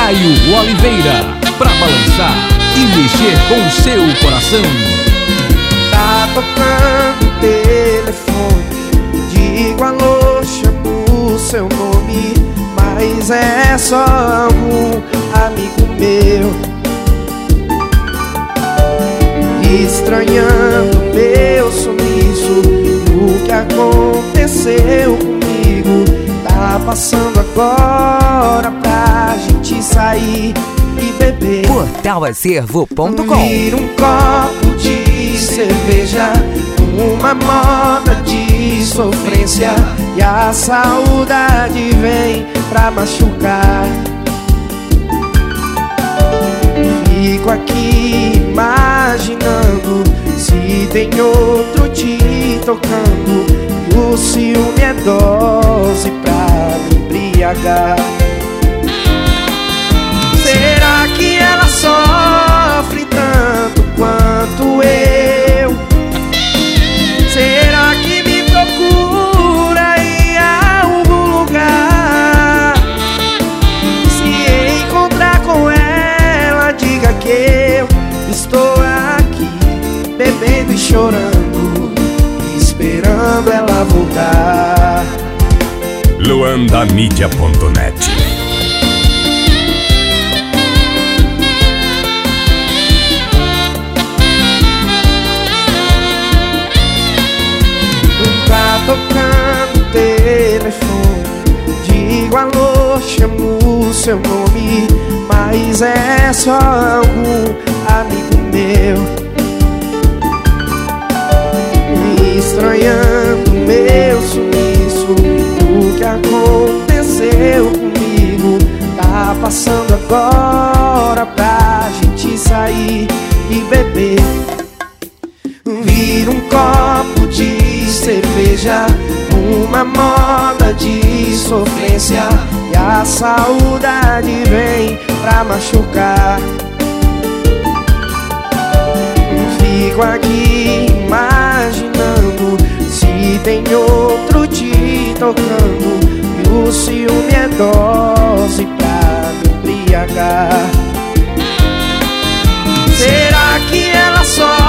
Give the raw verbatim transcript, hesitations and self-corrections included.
Caio Oliveira, pra balançar e mexer com seu coração. Tá tocando o telefone, digo alô, chamo o seu nome, mas é só um amigo meu, estranhando meu sumiço. O que aconteceu comigo tá passando agora pra gente sair e beber. Portal Acervo ponto com. Vira um copo de cerveja, uma moda de sofrência, e a saudade vem pra machucar. Fico aqui imaginando se tem outro te tocando, e o ciúme é dose pra me embriagar. Será que ela sofre tanto quanto eu? Será que me procura em algum lugar? Se encontrar com ela, diga que eu estou aqui, bebendo e chorando, esperando ela voltar. Luanda Mídia ponto net. Tá tocando o telefone, digo alô, chamo o seu nome, mas é só algum amigo meu, estranhando meu sumiço. O que aconteceu comigo tá passando agora pra gente sair e beber. Vira um copo de cerveja, uma moda de sofrência, e a saudade vem pra machucar. Fico aqui imaginando se tem outro te tocando, e o ciúme é dose pra me embriagar. Será que ela só